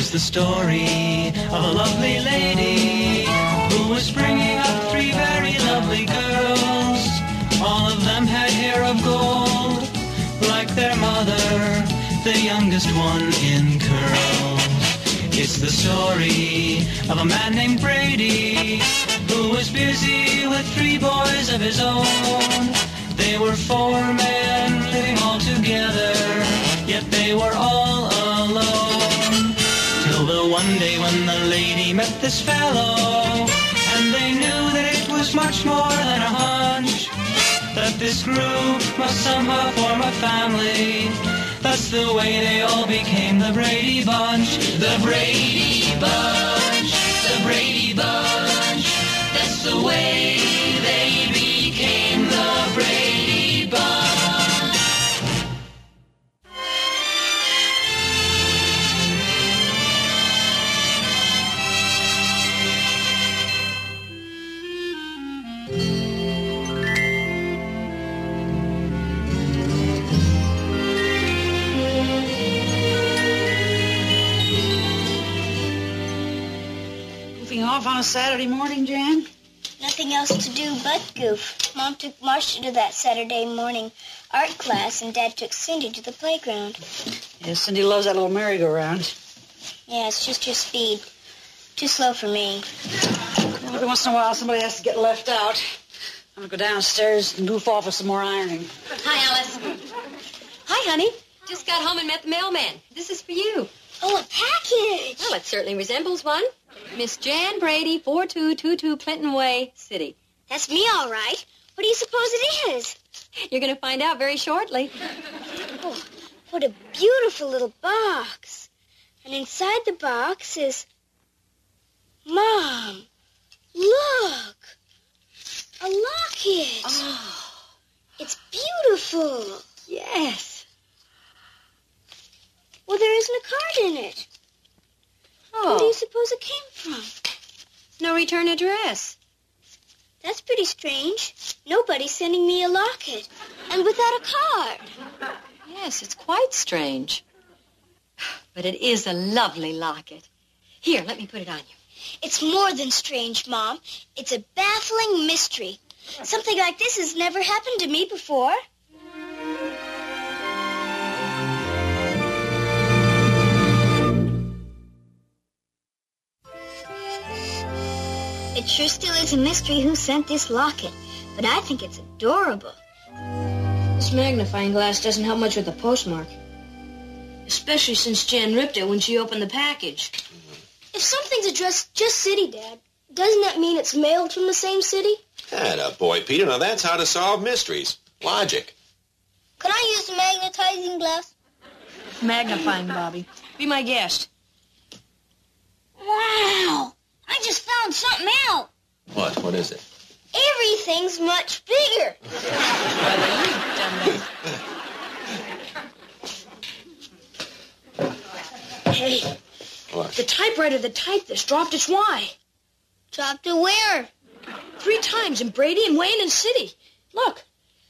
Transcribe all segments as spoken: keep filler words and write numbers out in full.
It's the story of a lovely lady who was bringing up three very lovely girls. All of them had hair of gold, like their mother, the youngest one in curls. It's the story of a man named Brady who was busy with three boys of his own. They were four men living all together, yet they were all alone. Till the one day when the lady met this fellow, and they knew that it was much more than a hunch, that this group must somehow form a family. That's the way they all became the Brady Bunch. The Brady Bunch, the Brady Bunch. That's the way they became the Brady Bunch. Off on a Saturday morning, Jan? Nothing else to do but goof. Mom took Marcia to that Saturday morning art class, and Dad took Cindy to the playground. Yes, Cindy loves that little merry-go-round. Yeah, it's just her speed. Too slow for me. Well, every once in a while, somebody has to get left out. I'm going to go downstairs and goof off with some more ironing. Hi, Alice. Hi, honey. Just got home and met the mailman. This is for you. Oh, a package. Well, it certainly resembles one. Miss Jan Brady, four two two two Clinton Way, City. That's me, all right. What do you suppose it is? You're going to find out very shortly. Oh, what a beautiful little box. And inside the box is... Mom, look. A locket. Oh. It's beautiful. Yes. Well, there isn't a card in it. Oh. Where do you suppose it came from? No return address. That's pretty strange. Nobody's sending me a locket. And without a card. Yes, it's quite strange. But it is a lovely locket. Here, let me put it on you. It's more than strange, Mom. It's a baffling mystery. Something like this has never happened to me before. It sure still is a mystery who sent this locket, but I think it's adorable. This magnifying glass doesn't help much with the postmark. Especially since Jan ripped it when she opened the package. If something's addressed just city, Dad, doesn't that mean it's mailed from the same city? Atta boy, Peter. Now that's how to solve mysteries. Logic. Can I use the magnetizing glass? Magnifying, Bobby. Be my guest. Wow! I just found something out. What? What is it? Everything's much bigger. Hey. What? The typewriter that typed this dropped its Y. Dropped it where? Three times in Brady and Wayne and City. Look.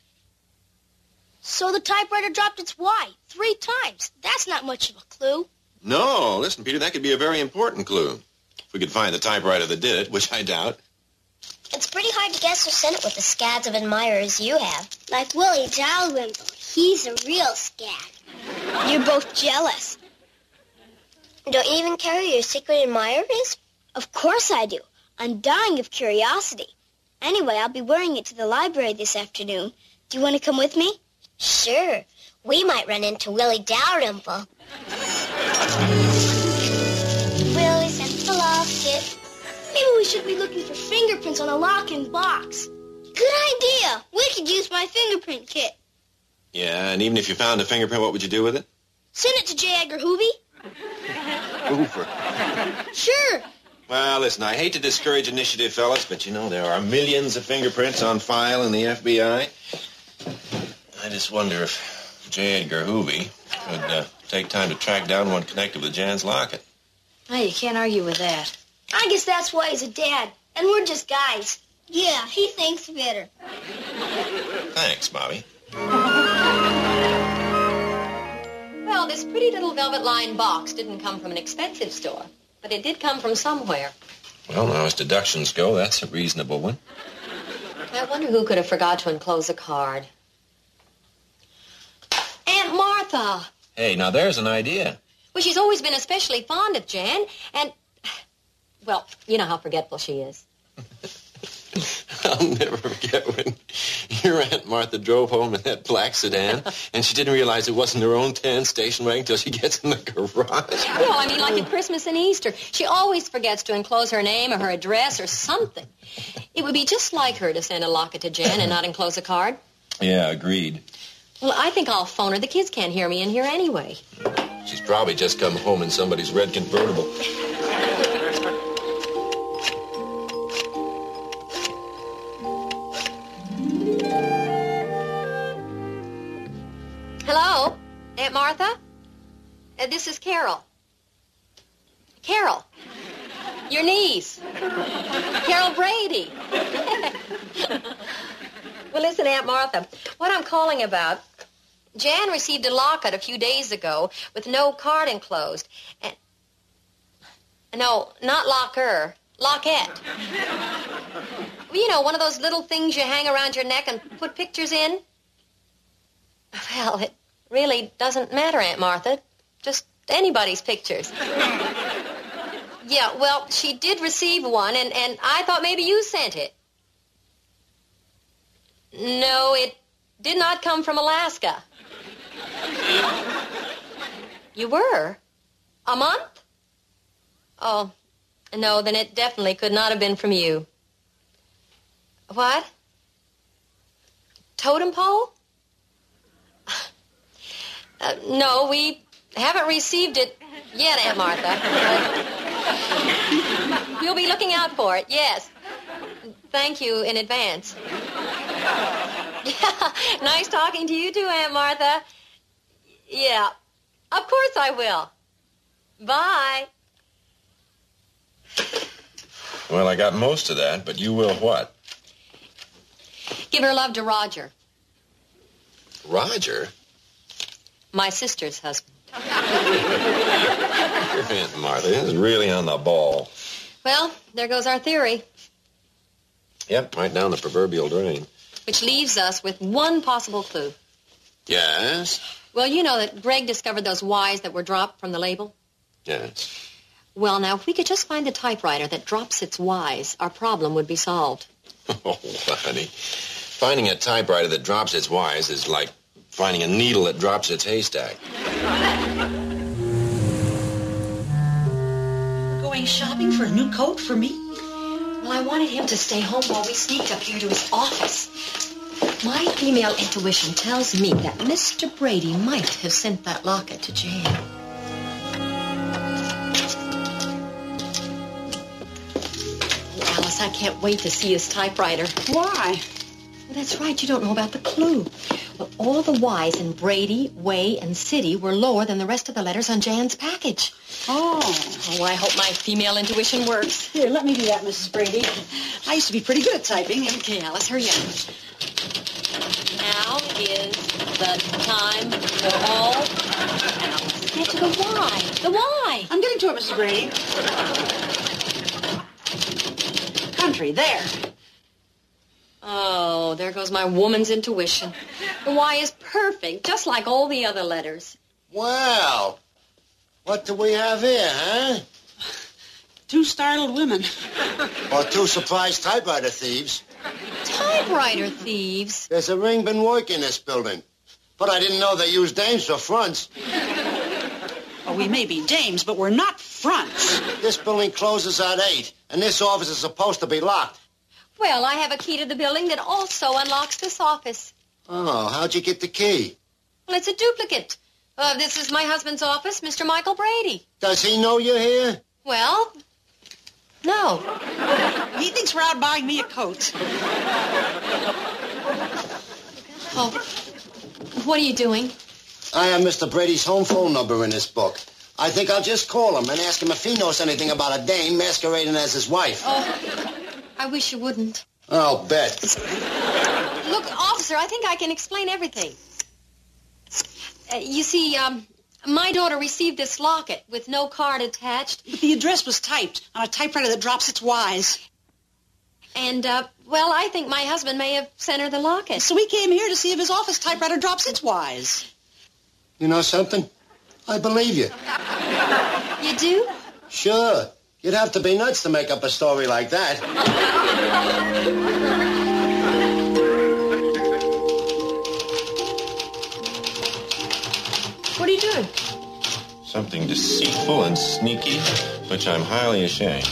So the typewriter dropped its Y three times. That's not much of a clue. No, listen, Peter, that could be a very important clue. If we could find the typewriter that did it, which I doubt. It's pretty hard to guess who sent it with the scads of admirers you have. Like Willie Dalrymple. He's a real scad. You're both jealous. Don't you even care who your secret admirer is? Of course I do. I'm dying of curiosity. Anyway, I'll be wearing it to the library this afternoon. Do you want to come with me? Sure. We might run into Willie Dalrymple. Willie sent the locket. Maybe we should be looking for fingerprints on a lock and box. Good idea. We could use my fingerprint kit. Yeah, and even if you found a fingerprint, what would you do with it? Send it to J. Edgar Hoover. Hoover. Sure. Well, listen, I hate to discourage initiative, fellas, but you know there are millions of fingerprints on file in the F B I. I just wonder if J. Edgar Hoover could uh, take time to track down one connected with Jan's locket. Oh, you can't argue with that. I guess that's why he's a dad, and we're just guys. Yeah, he thinks better. Thanks, Bobby. Well, know, this pretty little velvet-lined box didn't come from an expensive store, but it did come from somewhere. Well, now, as deductions go, that's a reasonable one. I wonder who could have forgot to enclose a card. Aunt Martha! Hey, now there's an idea. Well, she's always been especially fond of Jan, and, well, you know how forgetful she is. I'll never forget when your Aunt Martha drove home in that black sedan, and she didn't realize it wasn't her own tan station wagon until she gets in the garage. No, I mean, like at Christmas and Easter. She always forgets to enclose her name or her address or something. It would be just like her to send a locket to Jan and not enclose a card. Yeah, agreed. Well, I think I'll phone her. The kids can't hear me in here anyway. She's probably just come home in somebody's red convertible. Hello, Aunt Martha? Uh, this is Carol. Carol. Your niece. Carol Brady. Well, listen, Aunt Martha, what I'm calling about, Jan received a locket a few days ago with no card enclosed. And no, not locker, locket. You know, one of those little things you hang around your neck and put pictures in. Well, it really doesn't matter, Aunt Martha. Just anybody's pictures. Yeah, well, she did receive one, and, and I thought maybe you sent it. No, it did not come from Alaska. You were? A month? Oh, no, then it definitely could not have been from you. What? Totem pole? Uh, no, we haven't received it yet, Aunt Martha. Uh, we'll be looking out for it, yes. Thank you in advance. Yeah, nice talking to you too, Aunt Martha. Yeah, of course I will. Bye. Well, I got most of that, but you will what? Give her love to Roger. Roger? My sister's husband. Your Aunt Martha is really on the ball. Well, there goes our theory. Yep, right down the proverbial drain. Which leaves us with one possible clue. Yes? Well, you know that Greg discovered those Y's that were dropped from the label? Yes. Well, now, if we could just find the typewriter that drops its Y's, our problem would be solved. Oh, honey. Finding a typewriter that drops its Y's is like finding a needle that drops its haystack. Going shopping for a new coat for me? Well, I wanted him to stay home while we sneaked up here to his office. My female intuition tells me that Mister Brady might have sent that locket to Jan. Oh, Alice, I can't wait to see his typewriter. Why? Well, that's right. You don't know about the clue. Well, all the Y's in Brady, Way, and City were lower than the rest of the letters on Jan's package. Oh. Oh, I hope my female intuition works. Here, let me do that, Missus Brady. I used to be pretty good at typing. Okay, Alice, hurry up. Now is the time for all. Alice, get to the Y. The Y. I'm getting to it, Missus Brady. Country, there. Oh, there goes my woman's intuition. The Y is perfect, just like all the other letters. Well, what do we have here, huh? Two startled women. Or two surprised typewriter thieves. Typewriter thieves? There's a ring been working in this building. But I didn't know they used dames for fronts. Oh, we may be dames, but we're not fronts. This building closes at eight, and this office is supposed to be locked. Well, I have a key to the building that also unlocks this office. Oh, how'd you get the key? Well, it's a duplicate. Uh, this is my husband's office, Mister Michael Brady. Does he know you're here? Well, no. He thinks we're out buying me a coat. Oh, what are you doing? I have Mister Brady's home phone number in this book. I think I'll just call him and ask him if he knows anything about a dame masquerading as his wife. Oh, I wish you wouldn't. I'll bet. Look, officer, I think I can explain everything. Uh, you see, um, My daughter received this locket with no card attached. But the address was typed on a typewriter that drops its Y's. And, uh, well, I think my husband may have sent her the locket. So we came here to see if his office typewriter drops its Y's. You know something? I believe you. You do? Sure. You'd have to be nuts to make up a story like that. What are you doing? Something deceitful and sneaky, which I'm highly ashamed.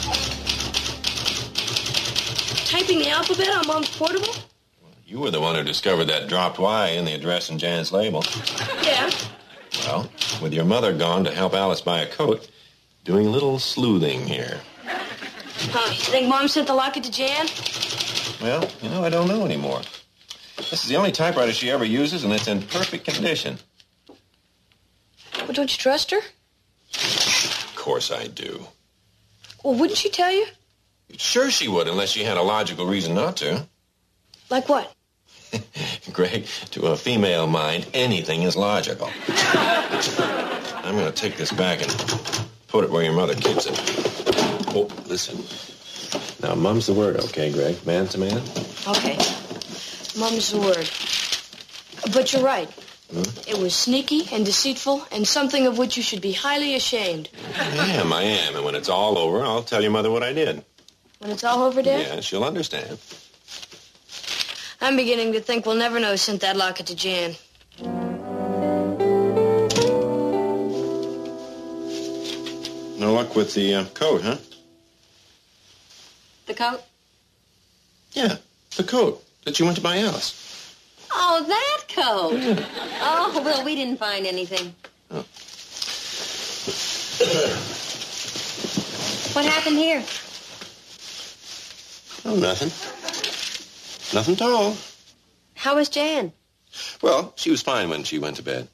Typing the alphabet on Mom's portable? You were the one who discovered that dropped Y in the address in Jan's label. Yeah. Well, with your mother gone to help Alice buy a coat, doing a little sleuthing here. Huh, you think Mom sent the locket to Jan? Well, you know, I don't know anymore. This is the only typewriter she ever uses, and it's in perfect condition. Well, don't you trust her? Of course I do. Well, wouldn't she tell you? Sure she would, unless she had a logical reason not to. Like what? Greg, to a female mind, anything is logical. I'm going to take this back and put it where your mother keeps it. Oh, listen. Now, mum's the word, okay, Greg? Man to man? Okay. Mum's the word. But you're right. Hmm? It was sneaky and deceitful and something of which you should be highly ashamed. I am, I am. And when it's all over, I'll tell your mother what I did. When it's all over, Dad? Yeah, she'll understand. I'm beginning to think we'll never know who sent that locket to Jan. No luck with the uh, coat, huh? The coat? Yeah, the coat that you went to buy Alice. Oh, that coat. Yeah. Oh, well, we didn't find anything. Oh. What happened here? Oh, nothing. Nothing at all. How was Jan? Well, she was fine when she went to bed.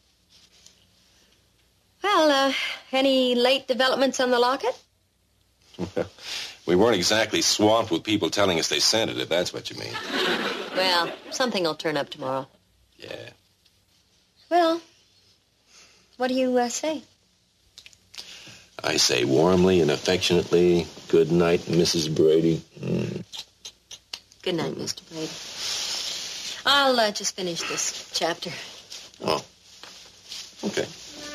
Well, uh, any late developments on the locket? Well, we weren't exactly swamped with people telling us they sent it, if that's what you mean. Well, something will turn up tomorrow. Yeah. Well, what do you uh, say? I say warmly and affectionately, good night, Missus Brady. Mm. Good night, Mister Brady. I'll uh, just finish this chapter. Oh. Okay.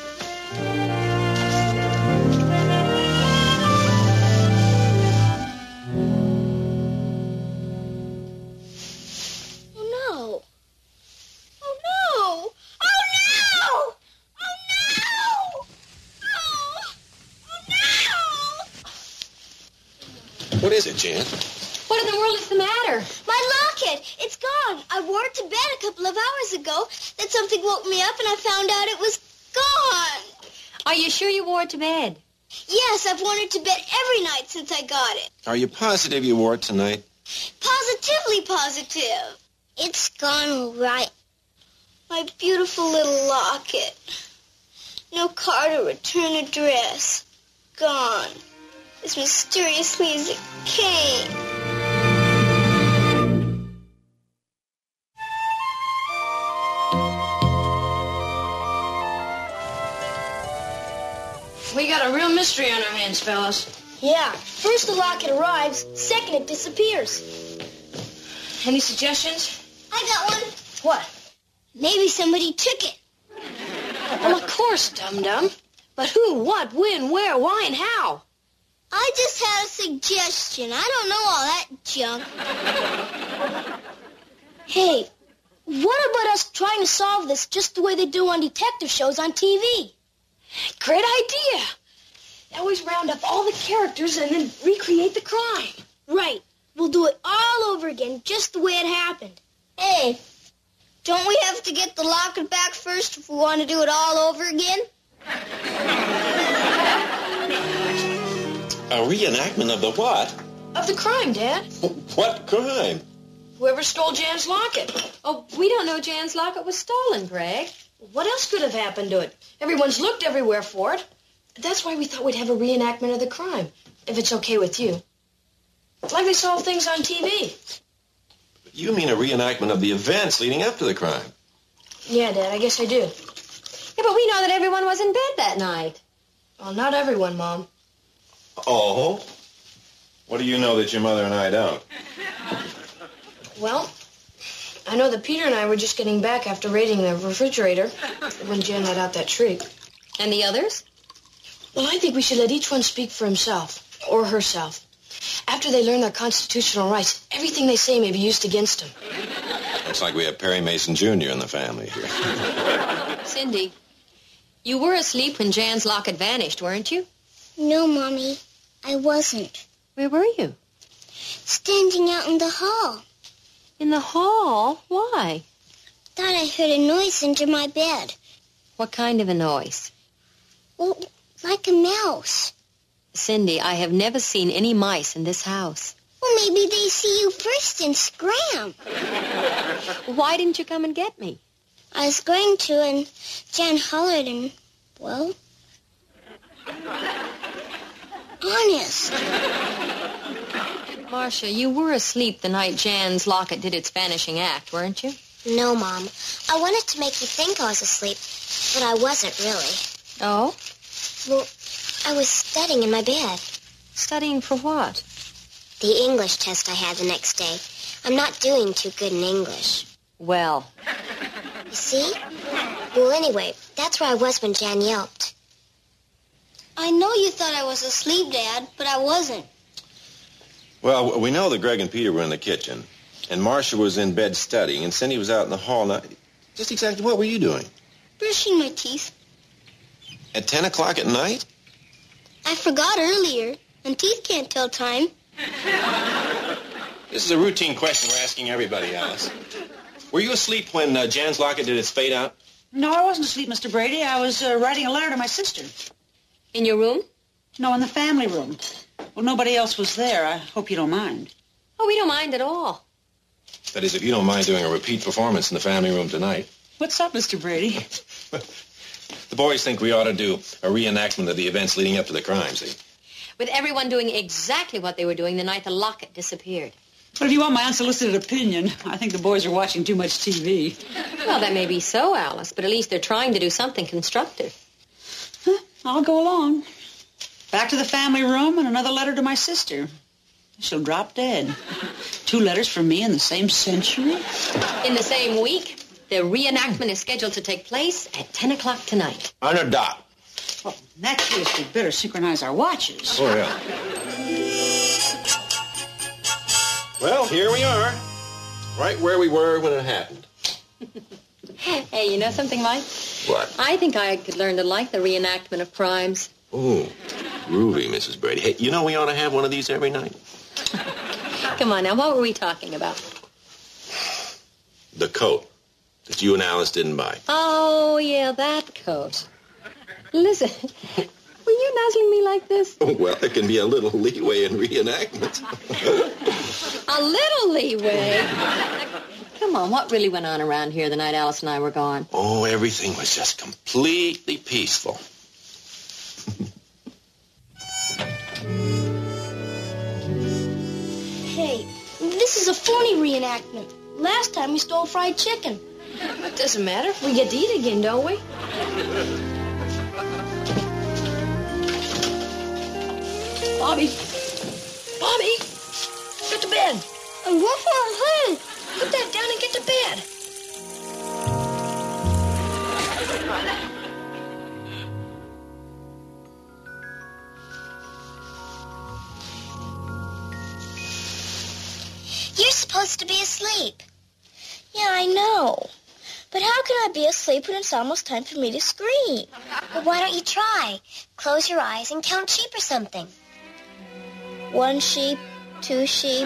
What is it, Jan? What in the world is the matter? My locket! It's gone. I wore it to bed a couple of hours ago. Then something woke me up and I found out it was gone. Are you sure you wore it to bed? Yes, I've worn it to bed every night since I got it. Are you positive you wore it tonight? Positively positive. It's gone all right. My beautiful little locket. No card or return address. Gone. As mysteriously as it came. We got a real mystery on our hands, fellas. Yeah. First the locket arrives, second it disappears. Any suggestions? I got one. What? Maybe somebody took it. Well, of course, dum-dum. But who, what, when, where, why, and how? I just had a suggestion. I don't know all that junk. Hey, what about us trying to solve this just the way they do on detective shows on T V? Great idea. They always round up all the characters and then recreate the crime. Right. We'll do it all over again, just the way it happened. Hey, don't we have to get the locket back first if we want to do it all over again? A reenactment of the what? Of the crime, Dad. What crime? Whoever stole Jan's locket. Oh, we don't know Jan's locket was stolen, Greg. What else could have happened to it? Everyone's looked everywhere for it. That's why we thought we'd have a reenactment of the crime, if it's okay with you. Like they solve things on T V. You mean a reenactment of the events leading up to the crime? Yeah, Dad, I guess I do. Yeah, but we know that everyone was in bed that night. Well, not everyone, Mom. Oh? What do you know that your mother and I don't? Well, I know that Peter and I were just getting back after raiding the refrigerator when Jan let out that shriek. And the others? Well, I think we should let each one speak for himself, or herself. After they learn their constitutional rights, everything they say may be used against them. Looks like we have Perry Mason Junior in the family here. Cindy, you were asleep when Jan's locket vanished, weren't you? No, Mommy, I wasn't. Where were you? Standing out in the hall. In the hall? Why? Thought I heard a noise under my bed. What kind of a noise? Well, like a mouse. Cindy, I have never seen any mice in this house. Well, maybe they see you first and scram. Why didn't you come and get me? I was going to, and Jan hollered and, well... honest. Marcia, you were asleep the night Jan's locket did its vanishing act, weren't you? No, Mom. I wanted to make you think I was asleep, but I wasn't really. Oh? Well, I was studying in my bed. Studying for what? The English test I had the next day. I'm not doing too good in English. Well. You see? Well, anyway, that's where I was when Jan yelped. I know you thought I was asleep, Dad, but I wasn't. Well, we know that Greg and Peter were in the kitchen, and Marcia was in bed studying, and Cindy was out in the hall. Now, just exactly what were you doing? Brushing my teeth. At ten o'clock at night? I forgot earlier, and teeth can't tell time. This is a routine question we're asking everybody, Alice. Were you asleep when uh, Jan's locket did its fade out? No, I wasn't asleep, Mister Brady. I was uh, writing a letter to my sister. In your room? No, in the family room. Well, nobody else was there. I hope you don't mind. Oh, we don't mind at all. That is, if you don't mind doing a repeat performance in the family room tonight. What's up, Mister Brady? The boys think we ought to do a reenactment of the events leading up to the crime, see? With everyone doing exactly what they were doing the night the locket disappeared. But if you want my unsolicited opinion, I think the boys are watching too much T V. Well, that may be so, Alice, but at least they're trying to do something constructive. Huh, I'll go along. Back to the family room and another letter to my sister. She'll drop dead. Two letters from me in the same century? In the same week, the reenactment is scheduled to take place at ten o'clock tonight. On a dot. Well, in that case, we'd better synchronize our watches. Oh, yeah. Well, here we are. Right where we were when it happened. Hey, you know something, Mike? What? I think I could learn to like the reenactment of crimes. Ooh, groovy, Missus Brady. Hey, you know we ought to have one of these every night. Come on now, what were we talking about? The coat that you and Alice didn't buy. Oh, yeah, that coat. Listen, were you nuzzling me like this? Oh, well, there can be a little leeway in reenactment. A little leeway? Come on, what really went on around here the night Alice and I were gone? Oh, everything was just completely peaceful. Hey, this is a phony reenactment. Last time we stole fried chicken. It doesn't matter. We get to eat again, don't we? Bobby. Bobby. Get to bed. I'm going for a hug. Put that down and get to bed. You're supposed to be asleep. Yeah, I know. But how can I be asleep when it's almost time for me to scream? Well, why don't you try? Close your eyes and count sheep or something. One sheep, two sheep.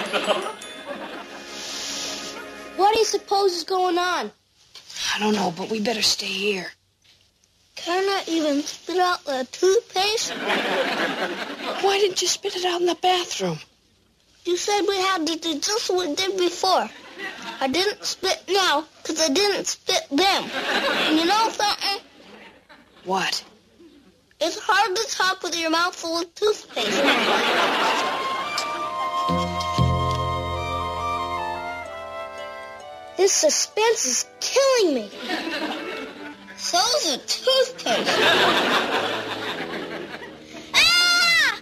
What do you suppose is going on? I don't know, but we better stay here. Can I not even spit out the toothpaste? Why didn't you spit it out in the bathroom? You said we had to do just what we did before. I didn't spit now because I didn't spit then. And you know something? What? It's hard to talk with your mouth full of toothpaste. This suspense is killing me. So's a toothpaste. Ah!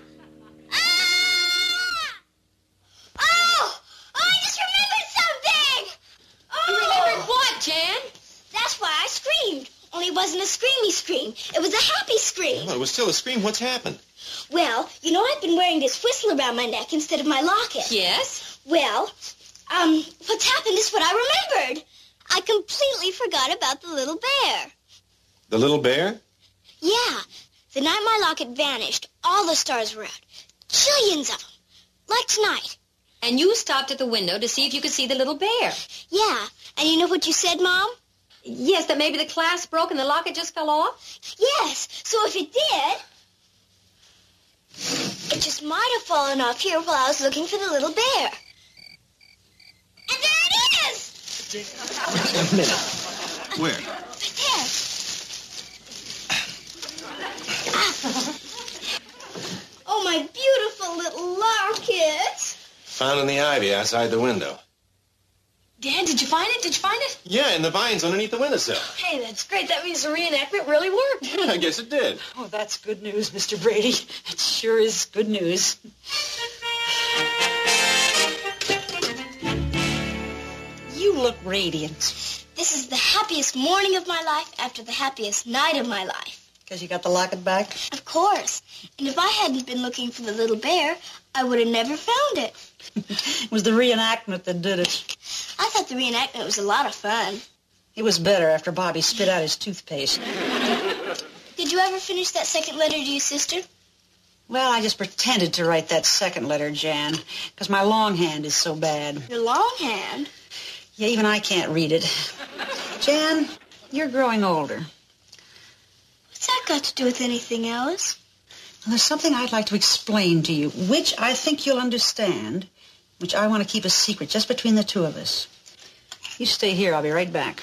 Ah! Oh! Oh, I just remembered something! Oh! You remembered what, Jan? That's why I screamed. Only it wasn't a screamy scream. It was a happy scream. Well, it was still a scream. What's happened? Well, you know I've been wearing this whistle around my neck instead of my locket. Yes? Well, um, what's happened is what I remembered. I completely forgot about the little bear. The little bear? Yeah. The night my locket vanished, all the stars were out. Jillions of them. Like tonight. And you stopped at the window to see if you could see the little bear. Yeah. And you know what you said, Mom? Yes, that maybe the clasp broke and the locket just fell off? Yes. So if it did, it just might have fallen off here while I was looking for the little bear. And there it is! A minute. Where? Right there. Ah. Oh, my beautiful little locket. Found in the ivy outside the window. Dan, did you find it? Did you find it? Yeah, in the vines underneath the windowsill. Hey, that's great. That means the reenactment really worked. Yeah, I guess it did. Oh, that's good news, Mister Brady. It sure is good news. You look radiant. This is the happiest morning of my life after the happiest night of my life. Because you got the locket back? Of course. And if I hadn't been looking for the little bear, I would have never found it. It was the reenactment that did it. I thought the reenactment was a lot of fun. It was better after Bobby spit out his toothpaste. Did you ever finish that second letter to your sister? Well, I just pretended to write that second letter, Jan, because my longhand is so bad. Your longhand? Yeah, even I can't read it. Jan, you're growing older. What's that got to do with anything, Alice? Well, there's something I'd like to explain to you, which I think you'll understand, which I want to keep a secret just between the two of us. You stay here. I'll be right back.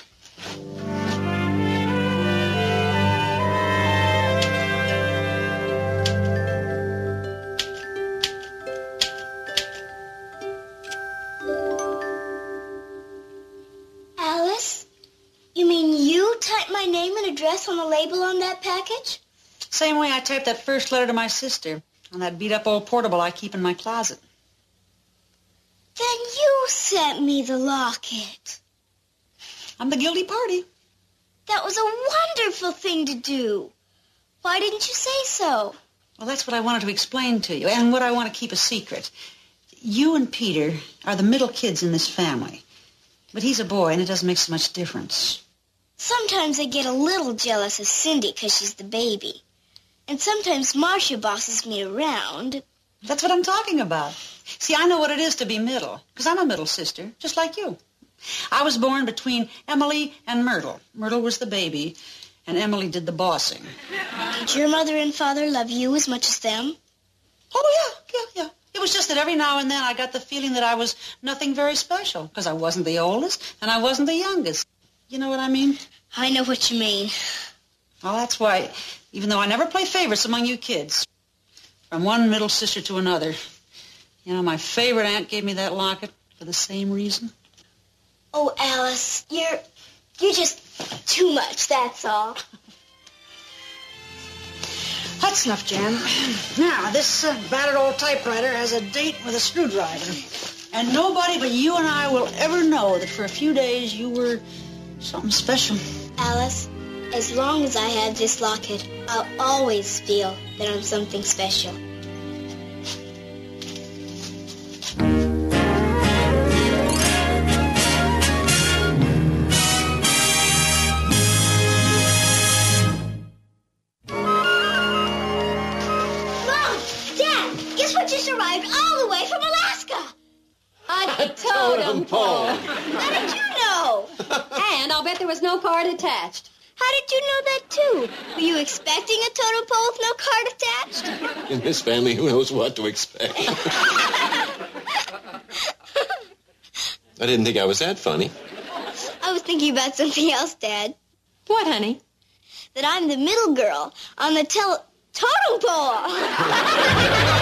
Alice? You mean you typed my name and address on the label on that package? Same way I typed that first letter to my sister on that beat-up old portable I keep in my closet. Then you sent me the locket. I'm the guilty party. That was a wonderful thing to do. Why didn't you say so? Well, that's what I wanted to explain to you, and what I want to keep a secret. You and Peter are the middle kids in this family. But he's a boy, and it doesn't make so much difference. Sometimes I get a little jealous of Cindy because she's the baby. And sometimes Marcia bosses me around. That's what I'm talking about. See, I know what it is to be middle, because I'm a middle sister, just like you. I was born between Emily and Myrtle. Myrtle was the baby, and Emily did the bossing. Did your mother and father love you as much as them? Oh, yeah, yeah, yeah. It was just that every now and then I got the feeling that I was nothing very special, because I wasn't the oldest, and I wasn't the youngest. You know what I mean? I know what you mean. Well, that's why, even though I never play favorites among you kids, from one middle sister to another, you know, my favorite aunt gave me that locket for the same reason. Oh, Alice, you're, you're just too much, that's all. That's enough, Jan. Now, this uh, battered old typewriter has a date with a screwdriver. And nobody but you and I will ever know that for a few days you were something special. Alice, as long as I have this locket, I'll always feel that I'm something special. Arrived all the way from Alaska. A, a totem pole. How did you know? And I'll bet there was no card attached. How did you know that, too? Were you expecting a totem pole with no card attached? In this family, who knows what to expect? I didn't think I was that funny. I was thinking about something else, Dad. What, honey? That I'm the middle girl on the tel- totem pole.